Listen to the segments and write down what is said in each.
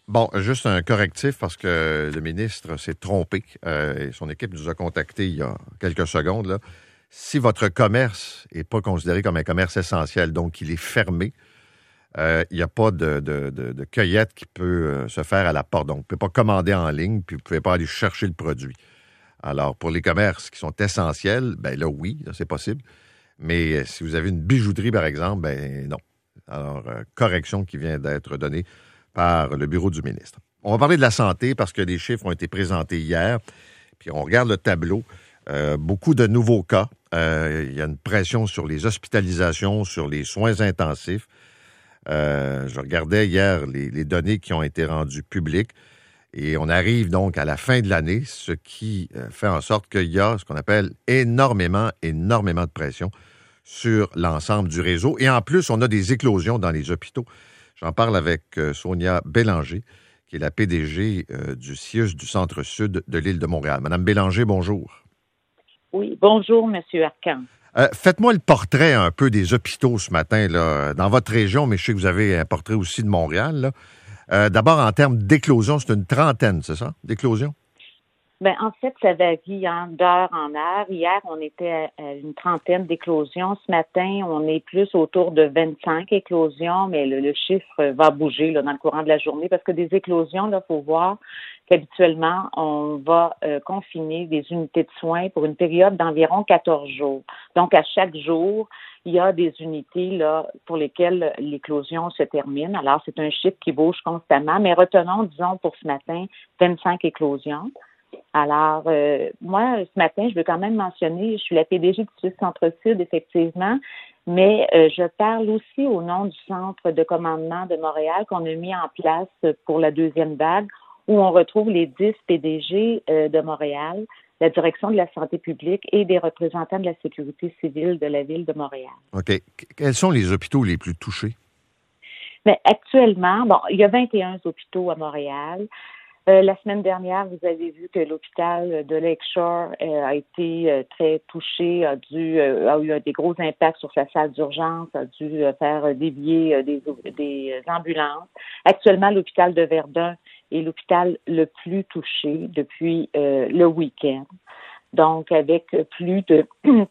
Bon, juste un correctif parce que le ministre s'est trompé. Et son équipe nous a contactés il y a quelques secondes. Là. Si votre commerce n'est pas considéré comme un commerce essentiel, donc il est fermé, il n'y a pas de cueillette qui peut se faire à la porte. Donc, vous ne pouvez pas commander en ligne, puis vous ne pouvez pas aller chercher le produit. Alors, pour les commerces qui sont essentiels, ben là, oui, là, c'est possible. Mais si vous avez une bijouterie, par exemple, ben non. Alors, correction qui vient d'être donnée par le bureau du ministre. On va parler de la santé parce que les chiffres ont été présentés hier. Puis on regarde le tableau. Beaucoup de nouveaux cas. Il y a une pression sur les hospitalisations, sur les soins intensifs. Je regardais hier les données qui ont été rendues publiques. Et on arrive donc à la fin de l'année, ce qui fait en sorte qu'il y a ce qu'on appelle énormément de pression sur l'ensemble du réseau. Et en plus, on a des éclosions dans les hôpitaux. J'en parle avec Sonia Bélanger, qui est la PDG du CIUS du Centre-Sud de l'île de Montréal. Madame Bélanger, bonjour. Oui, bonjour, Monsieur Arcan. Faites-moi le portrait un peu des hôpitaux ce matin, là, dans votre région, mais je sais que vous avez un portrait aussi de Montréal. Là. D'abord, en termes d'éclosion, c'est une trentaine, c'est ça, d'éclosions? Ben, en fait, ça varie d'heure en heure. Hier, on était à une trentaine d'éclosions. Ce matin, on est plus autour de 25 éclosions, mais le chiffre va bouger là, dans le courant de la journée parce que des éclosions, là, faut voir qu'habituellement, on va confiner des unités de soins pour une période d'environ 14 jours. Donc, à chaque jour, il y a des unités là pour lesquelles l'éclosion se termine. Alors, c'est un chiffre qui bouge constamment, mais retenons, disons, pour ce matin, 25 éclosions. Alors, moi, ce matin, je veux quand même mentionner, je suis la PDG du CIUS Centre-Sud, effectivement, mais je parle aussi au nom du Centre de commandement de Montréal qu'on a mis en place pour la deuxième vague, où on retrouve les 10 PDG de Montréal, la direction de la santé publique et des représentants de la sécurité civile de la ville de Montréal. OK. Quels sont les hôpitaux les plus touchés? Mais actuellement, bon, il y a 21 hôpitaux à Montréal. La semaine dernière, vous avez vu que l'hôpital de Lakeshore a été très touché, a eu des gros impacts sur sa salle d'urgence, a dû faire dévier des ambulances. Actuellement, l'hôpital de Verdun est l'hôpital le plus touché depuis le week-end. Donc, avec plus de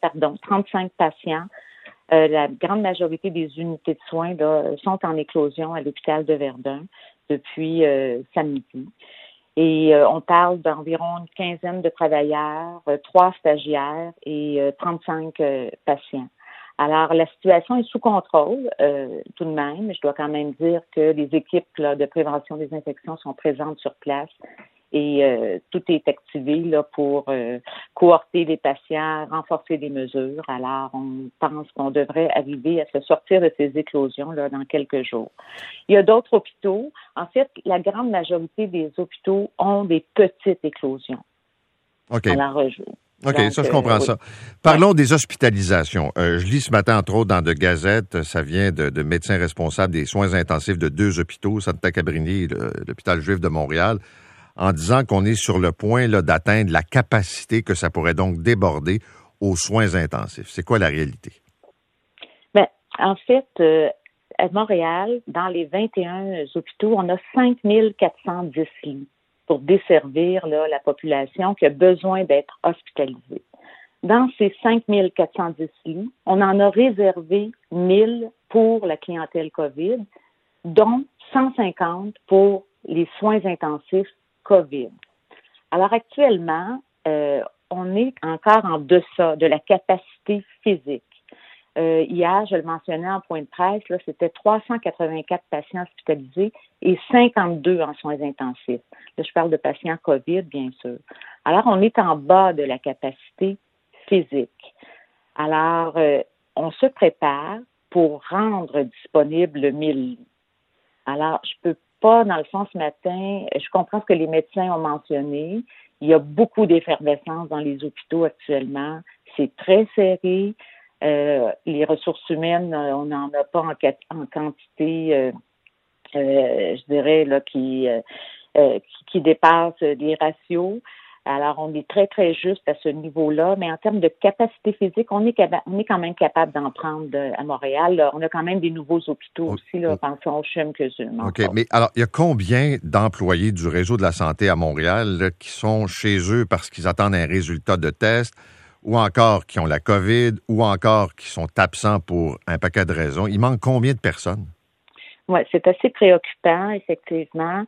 35 patients. La grande majorité des unités de soins là, sont en éclosion à l'hôpital de Verdun depuis samedi. Et on parle d'environ une quinzaine de travailleurs, 3 stagiaires et 35 patients. Alors, la situation est sous contrôle tout de même. Je dois quand même dire que les équipes là, de prévention des infections sont présentes sur place et tout est activé là, pour cohorter les patients, renforcer les mesures. Alors, on pense qu'on devrait arriver à se sortir de ces éclosions là, dans quelques jours. Il y a d'autres hôpitaux. En fait, la grande majorité des hôpitaux ont des petites éclosions. OK. Alors, OK, donc, ça, je comprends ça. Parlons des hospitalisations. Je lis ce matin, entre autres, dans de Gazette, ça vient de médecins responsables des soins intensifs de 2 hôpitaux, Santa Cabrini, l'hôpital juif de Montréal, en disant qu'on est sur le point là, d'atteindre la capacité que ça pourrait donc déborder aux soins intensifs. C'est quoi la réalité? Bien, en fait, à Montréal, dans les 21 hôpitaux, on a 5 410 lits pour desservir là, la population qui a besoin d'être hospitalisée. Dans ces 5 410 lits, on en a réservé 1000 pour la clientèle COVID, dont 150 pour les soins intensifs COVID. Alors actuellement, on est encore en deçà de la capacité physique. Hier, je le mentionnais en point de presse, là, c'était 384 patients hospitalisés et 52 en soins intensifs. Là, je parle de patients COVID, bien sûr. Alors, on est en bas de la capacité physique. Alors, on se prépare pour rendre disponible le 1000 lits. Alors, je peux pas, dans le fond, ce matin, je comprends ce que les médecins ont mentionné. Il y a beaucoup d'effervescence dans les hôpitaux actuellement. C'est très serré. Les ressources humaines, on n'en a pas en quantité, je dirais, là, qui dépasse les ratios. Alors, on est très, très juste à ce niveau-là, mais en termes de capacité physique, on est quand même capable d'en prendre à Montréal. Là. On a quand même des nouveaux hôpitaux aussi, là, pensons au CHUM-CUSUM. OK, mais alors, il y a combien d'employés du réseau de la santé à Montréal là, qui sont chez eux parce qu'ils attendent un résultat de test, ou encore qui ont la COVID, ou encore qui sont absents pour un paquet de raisons? Il manque combien de personnes? Oui, c'est assez préoccupant, effectivement.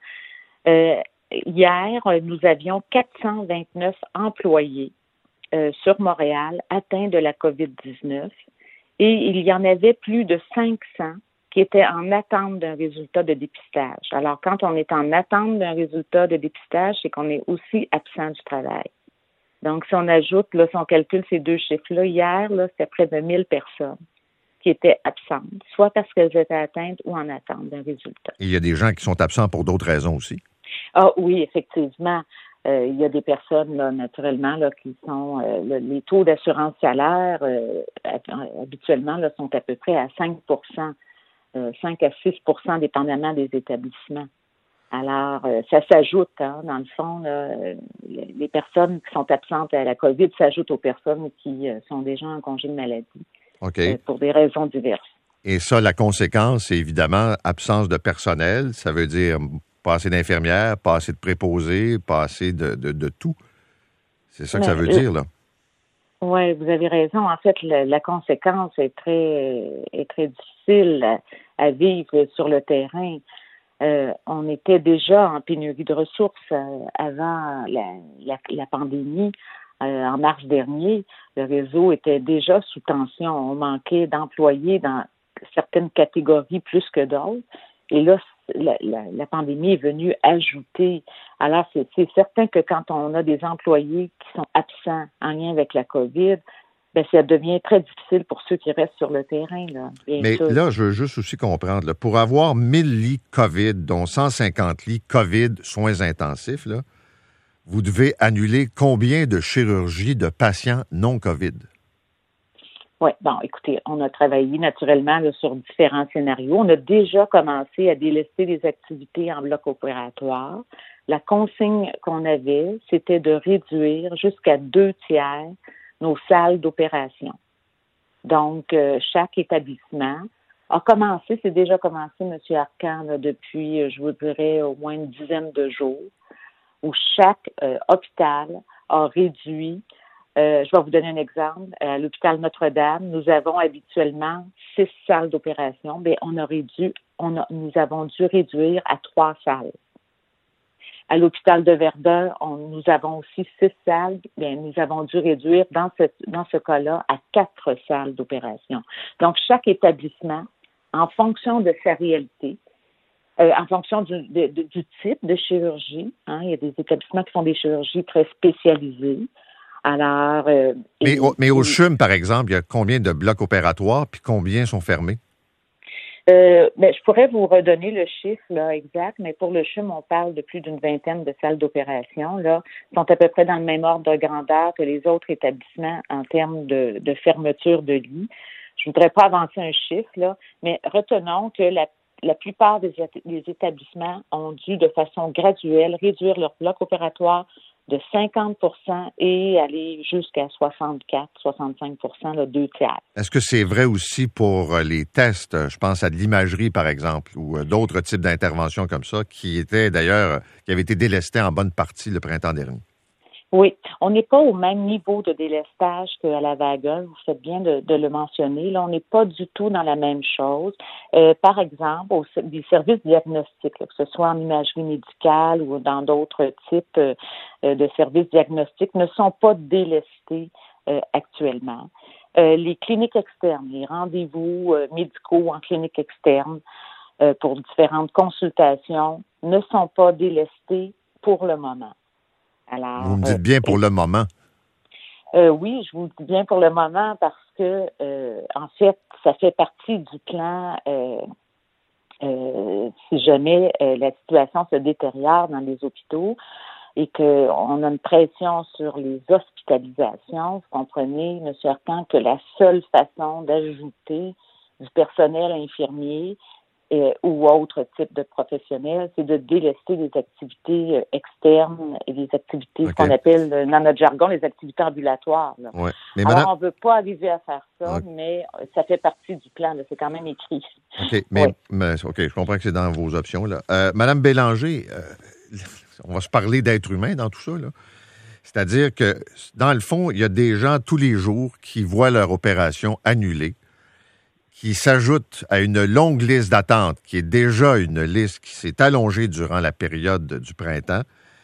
Hier, nous avions 429 employés sur Montréal atteints de la COVID-19 et il y en avait plus de 500 qui étaient en attente d'un résultat de dépistage. Alors, quand on est en attente d'un résultat de dépistage, c'est qu'on est aussi absent du travail. Donc, si on ajoute, là, si on calcule ces deux chiffres-là, hier, là, c'était près de 1000 personnes qui étaient absentes, soit parce qu'elles étaient atteintes ou en attente d'un résultat. Et il y a des gens qui sont absents pour d'autres raisons aussi. Ah oui, effectivement. Il y a des personnes, là, naturellement, là, qui sont... les taux d'assurance salaire, habituellement, là, sont à peu près à 5 5 à 6 dépendamment des établissements. Alors, ça s'ajoute, hein, dans le fond, là, les personnes qui sont absentes à la COVID s'ajoutent aux personnes qui sont déjà en congé de maladie. OK. Pour des raisons diverses. Et ça, la conséquence, c'est évidemment absence de personnel. Ça veut dire pas assez d'infirmières, pas assez de préposés, pas assez de tout. C'est ça que ça veut dire, là. Oui, vous avez raison. En fait, la conséquence est très difficile à vivre sur le terrain. On était déjà en pénurie de ressources avant la pandémie. En mars dernier, le réseau était déjà sous tension. On manquait d'employés dans certaines catégories plus que d'autres. Et là, la pandémie est venue ajouter. Alors, c'est certain que quand on a des employés qui sont absents en lien avec la COVID, bien, ça devient très difficile pour ceux qui restent sur le terrain. Là, mais sûr. Là, je veux juste aussi comprendre, là, pour avoir 1000 lits COVID, dont 150 lits COVID, soins intensifs, là, vous devez annuler combien de chirurgies de patients non COVID? Oui, bon, écoutez, on a travaillé naturellement là, sur différents scénarios. On a déjà commencé à délester des activités en bloc opératoire. La consigne qu'on avait, c'était de réduire jusqu'à 2/3 nos salles d'opération. Donc, chaque établissement a commencé, c'est déjà commencé, M. Arcan, là, depuis, je vous dirais, au moins une dizaine de jours, où chaque hôpital a réduit. Je vais vous donner un exemple. À l'hôpital Notre-Dame, nous avons habituellement 6 salles d'opération. Bien, nous avons dû réduire à 3 salles. À l'hôpital de Verdun, nous avons aussi 6 salles. Bien, nous avons dû réduire dans ce cas-là à 4 salles d'opération. Donc, chaque établissement, en fonction de sa réalité, en fonction du type de chirurgie, hein, il y a des établissements qui font des chirurgies très spécialisées. Alors, mais au CHUM, par exemple, il y a combien de blocs opératoires puis combien sont fermés? Ben, je pourrais vous redonner le chiffre là, exact, mais pour le CHUM, on parle de plus d'une vingtaine de salles d'opération. Là, sont à peu près dans le même ordre de grandeur que les autres établissements en termes de fermeture de lits. Je ne voudrais pas avancer un chiffre, là, mais retenons que la plupart des établissements ont dû, de façon graduelle, réduire leur bloc opératoire de 50 et aller jusqu'à 64-65 là, 2/3. Est-ce que c'est vrai aussi pour les tests? Je pense à de l'imagerie, par exemple, ou d'autres types d'interventions comme ça, qui étaient d'ailleurs, qui avaient été délestées en bonne partie le printemps dernier. Oui, on n'est pas au même niveau de délestage qu'à la vague 1, vous faites bien de le mentionner. Là, on n'est pas du tout dans la même chose. Par exemple, des services diagnostiques, là, que ce soit en imagerie médicale ou dans d'autres types de services diagnostiques, ne sont pas délestés actuellement. Les cliniques externes, les rendez-vous médicaux en clinique externe pour différentes consultations ne sont pas délestés pour le moment. Alors, vous me dites bien pour le moment. Oui, je vous dis bien pour le moment parce que, en fait, ça fait partie du plan si jamais la situation se détériore dans les hôpitaux et qu'on a une pression sur les hospitalisations. Vous comprenez, M. Arcan, que la seule façon d'ajouter du personnel infirmier, ou autres types de professionnels, c'est de délester les activités externes et les activités, ce qu'on appelle, dans notre jargon, les activités ambulatoires. Ouais. Mais alors, on ne veut pas arriver à faire ça, mais ça fait partie du plan. Là, c'est quand même écrit. OK, OK, je comprends que c'est dans vos options. Là. Madame Bélanger, on va se parler d'être humain dans tout ça. Là. C'est-à-dire que, dans le fond, il y a des gens tous les jours qui voient leur opération annulée, qui s'ajoute à une longue liste d'attente, qui est déjà une liste qui s'est allongée durant la période du printemps.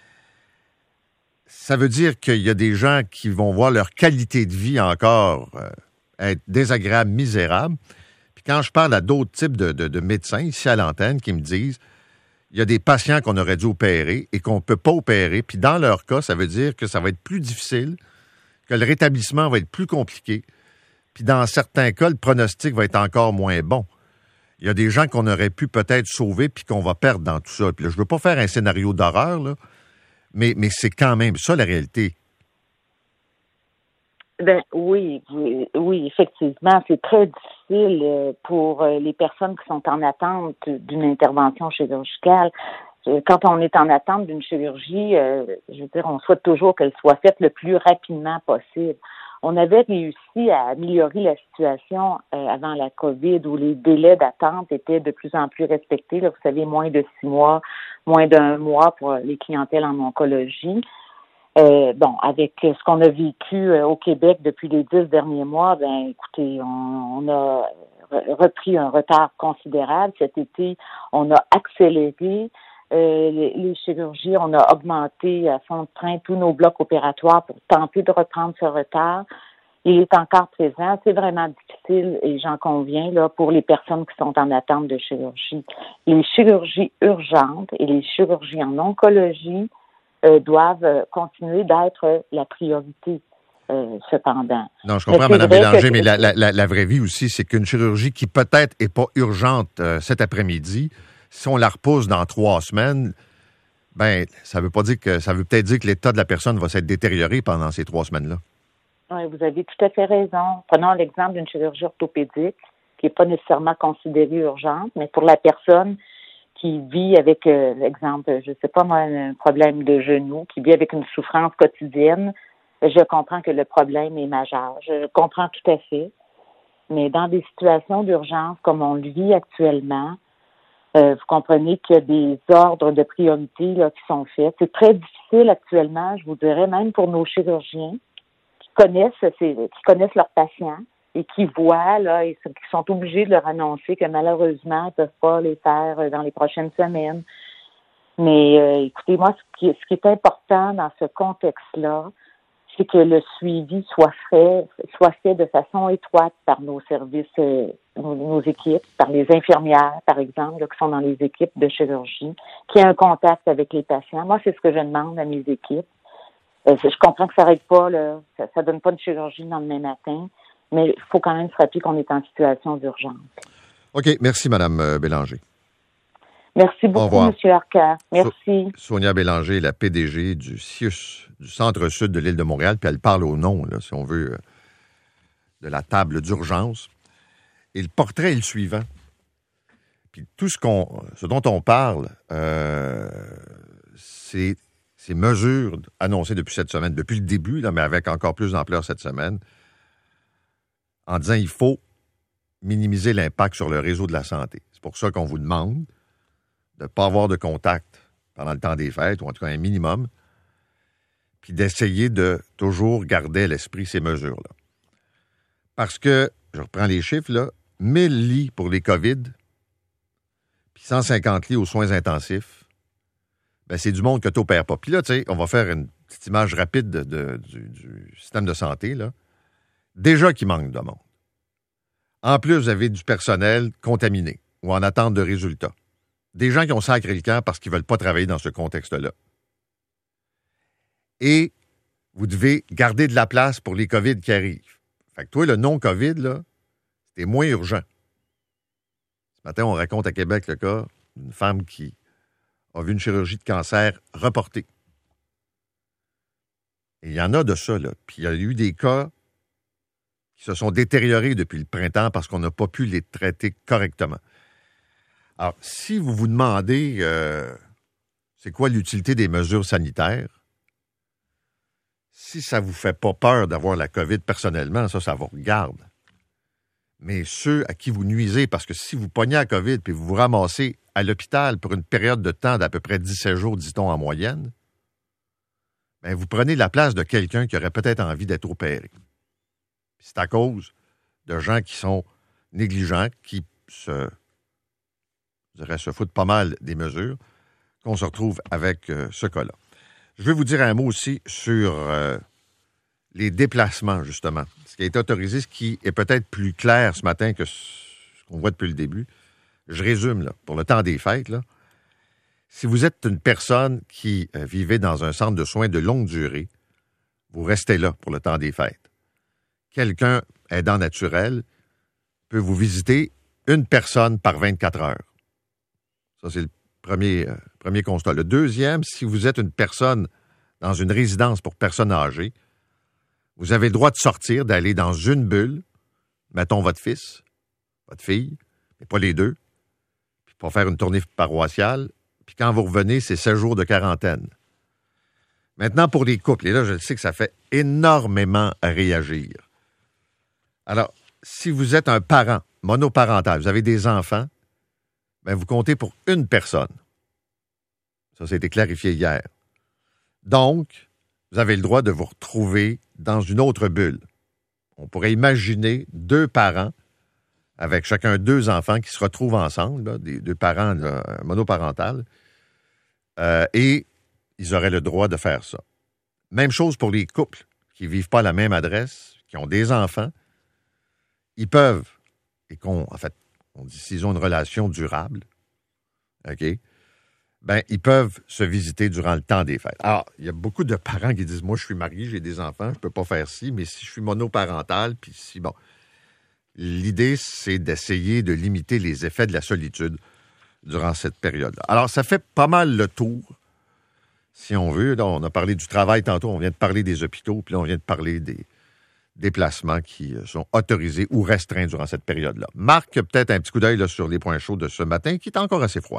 Ça veut dire qu'il y a des gens qui vont voir leur qualité de vie encore être désagréable, misérable. Puis quand je parle à d'autres types de médecins ici à l'antenne qui me disent il y a des patients qu'on aurait dû opérer et qu'on ne peut pas opérer, puis dans leur cas, ça veut dire que ça va être plus difficile, que le rétablissement va être plus compliqué. Puis dans certains cas, le pronostic va être encore moins bon. Il y a des gens qu'on aurait pu peut-être sauver puis qu'on va perdre dans tout ça. Puis là, je ne veux pas faire un scénario d'horreur, là, mais c'est quand même ça la réalité. Ben oui, effectivement, c'est très difficile pour les personnes qui sont en attente d'une intervention chirurgicale. Quand on est en attente d'une chirurgie, je veux dire, on souhaite toujours qu'elle soit faite le plus rapidement possible. On avait réussi à améliorer la situation avant la COVID, où les délais d'attente étaient de plus en plus respectés. Là, vous savez, moins de 6 mois, moins d'1 mois pour les clientèles en oncologie. Avec ce qu'on a vécu au Québec depuis les 10 derniers mois, ben écoutez, on a repris un retard considérable. Cet été, on a accéléré les chirurgies, on a augmenté à fond de train tous nos blocs opératoires pour tenter de reprendre ce retard. Il est encore présent. C'est vraiment difficile, et j'en conviens, là, pour les personnes qui sont en attente de chirurgie. Les chirurgies urgentes et les chirurgies en oncologie doivent continuer d'être la priorité, cependant. Non, je comprends, Mme Bélanger, mais la vraie vie aussi, c'est qu'une chirurgie qui peut-être n'est pas urgente cet après-midi, si on la repousse dans 3 semaines, ben ça veut peut-être dire que l'état de la personne va s'être détérioré pendant ces 3 semaines-là. Oui, vous avez tout à fait raison. Prenons l'exemple d'une chirurgie orthopédique qui n'est pas nécessairement considérée urgente, mais pour la personne qui vit avec, exemple, je sais pas moi, un problème de genou, qui vit avec une souffrance quotidienne, je comprends que le problème est majeur. Je comprends tout à fait. Mais dans des situations d'urgence comme on le vit actuellement, vous comprenez qu'il y a des ordres de priorité là, qui sont faits. C'est très difficile actuellement, je vous dirais, même pour nos chirurgiens qui connaissent leurs patients et qui voient, là, et qui sont obligés de leur annoncer que malheureusement, ils ne peuvent pas les faire dans les prochaines semaines. Mais écoutez, moi, ce qui est important dans ce contexte-là, c'est que le suivi soit fait de façon étroite par nos services, nos équipes, par les infirmières, par exemple, là, qui sont dans les équipes de chirurgie, qui aient un contact avec les patients. Moi, c'est ce que je demande à mes équipes. Je comprends que ça n'arrête pas, là, ça donne pas de chirurgie le lendemain matin, mais il faut quand même se rappeler qu'on est en situation d'urgence. OK, merci, Mme Bélanger. Merci beaucoup, M. Arcand. Merci. Sonia Bélanger, la PDG du CIUS, du Centre-Sud de l'île de Montréal, puis elle parle au nom, là, si on veut, de la table d'urgence. Et le portrait est le suivant. Puis tout ce dont on parle, c'est ces mesures annoncées depuis cette semaine, depuis le début, là, mais avec encore plus d'ampleur cette semaine, en disant qu'il faut minimiser l'impact sur le réseau de la santé. C'est pour ça qu'on vous demande de ne pas avoir de contact pendant le temps des fêtes, ou en tout cas un minimum, puis d'essayer de toujours garder à l'esprit ces mesures-là. Parce que, je reprends les chiffres, là, 1000 lits pour les COVID, puis 150 lits aux soins intensifs, ben c'est du monde que tu n'opères pas. Puis là, tu sais, on va faire une petite image rapide du système de santé, là. Déjà qu'il manque de monde. En plus, vous avez du personnel contaminé ou en attente de résultats. Des gens qui ont sacré le camp parce qu'ils ne veulent pas travailler dans ce contexte-là. Et vous devez garder de la place pour les COVID qui arrivent. Fait que toi, le non-COVID, là, c'est moins urgent. Ce matin, on raconte à Québec le cas d'une femme qui a vu une chirurgie de cancer reportée. Et il y en a de ça, là. Puis il y a eu des cas qui se sont détériorés depuis le printemps parce qu'on n'a pas pu les traiter correctement. Alors, si vous vous demandez c'est quoi l'utilité des mesures sanitaires, si ça ne vous fait pas peur d'avoir la COVID personnellement, ça vous regarde. Mais ceux à qui vous nuisez, parce que si vous pognez la COVID puis vous vous ramassez à l'hôpital pour une période de temps d'à peu près 17 jours, dit-on en moyenne, bien, vous prenez la place de quelqu'un qui aurait peut-être envie d'être opéré. C'est à cause de gens qui sont négligents, qui se foutent pas mal des mesures, qu'on se retrouve avec ce cas-là. Je vais vous dire un mot aussi sur les déplacements, justement. Ce qui a été autorisé, ce qui est peut-être plus clair ce matin que ce qu'on voit depuis le début. Je résume, là, pour le temps des fêtes, là. Si vous êtes une personne qui vivait dans un centre de soins de longue durée, vous restez là pour le temps des fêtes. Quelqu'un aidant naturel peut vous visiter une personne par 24 heures. Ça, c'est le premier constat. Le deuxième, si vous êtes une personne dans une résidence pour personnes âgées, vous avez le droit de sortir, d'aller dans une bulle, mettons votre fils, votre fille, mais pas les deux, puis pour faire une tournée paroissiale, puis quand vous revenez, c'est 7 jours de quarantaine. Maintenant, pour les couples, et là, je sais que ça fait énormément réagir. Alors, si vous êtes un parent monoparental, vous avez des enfants, bien, vous comptez pour une personne. Ça a été clarifié hier. Donc, vous avez le droit de vous retrouver dans une autre bulle. On pourrait imaginer 2 parents avec chacun 2 enfants qui se retrouvent ensemble, là, des 2 parents là, monoparentales, et ils auraient le droit de faire ça. Même chose pour les couples qui ne vivent pas à la même adresse, qui ont des enfants. Ils peuvent, on dit s'ils ont une relation durable, OK, ben ils peuvent se visiter durant le temps des fêtes. Alors, il y a beaucoup de parents qui disent, moi, je suis marié, j'ai des enfants, je ne peux pas faire ci, mais si je suis monoparental, puis si, bon... L'idée, c'est d'essayer de limiter les effets de la solitude durant cette période-là. Alors, ça fait pas mal le tour, si on veut. Là, on a parlé du travail tantôt, on vient de parler des hôpitaux, puis là, on vient de parler des déplacements qui sont autorisés ou restreints durant cette période-là. Marc, peut-être un petit coup d'œil là, sur les points chauds de ce matin, qui est encore assez froid.